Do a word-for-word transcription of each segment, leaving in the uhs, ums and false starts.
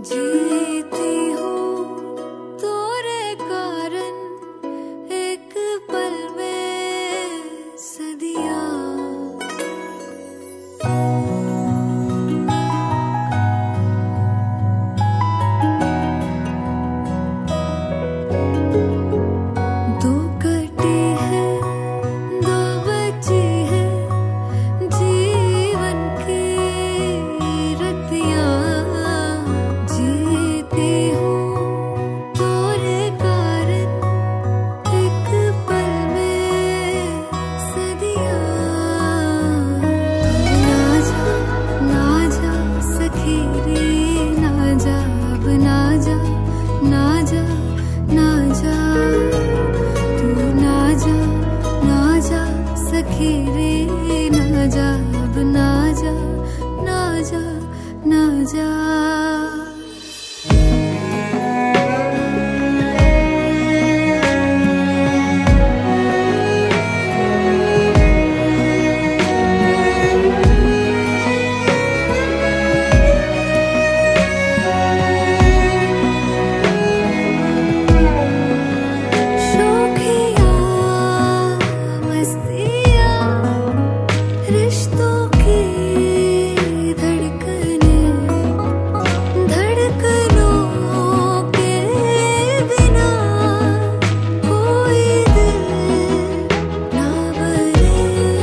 जीती हूँ तोरे कारण एक पल में सदियाँ। दो कटी है दो बची है जीवन की रतियाँ। जीती हूँ तोरे कारण एक पल में सदियाँ। ना जा ना जा सखी रे ना जा अब ना जा ना जा ना जा तू ना जा ना जा सखी रे ना जा अब ना जा ना जा ना जा। शोखियाँ मस्तियाँ रिश्तों की धड़कने धड़कनों के बिना कोई दिल ना बने।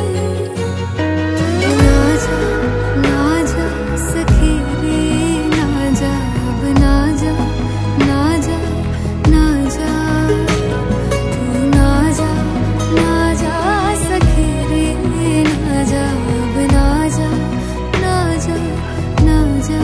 ना जा ना जा सखी रे ना जा अब ना जा ना जा ना जा तू ना जा ना जा सखी रे ना जा अब ना जा ना जा ना जा।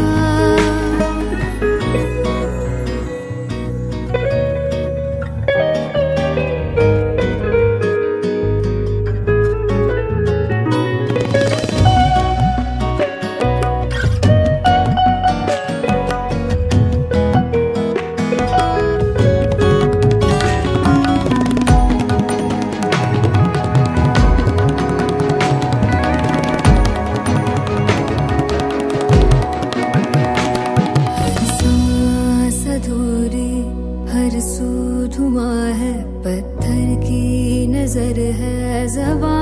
सांस अधूरी हर सू धुआं है पत्थर की नजर है ज़बां।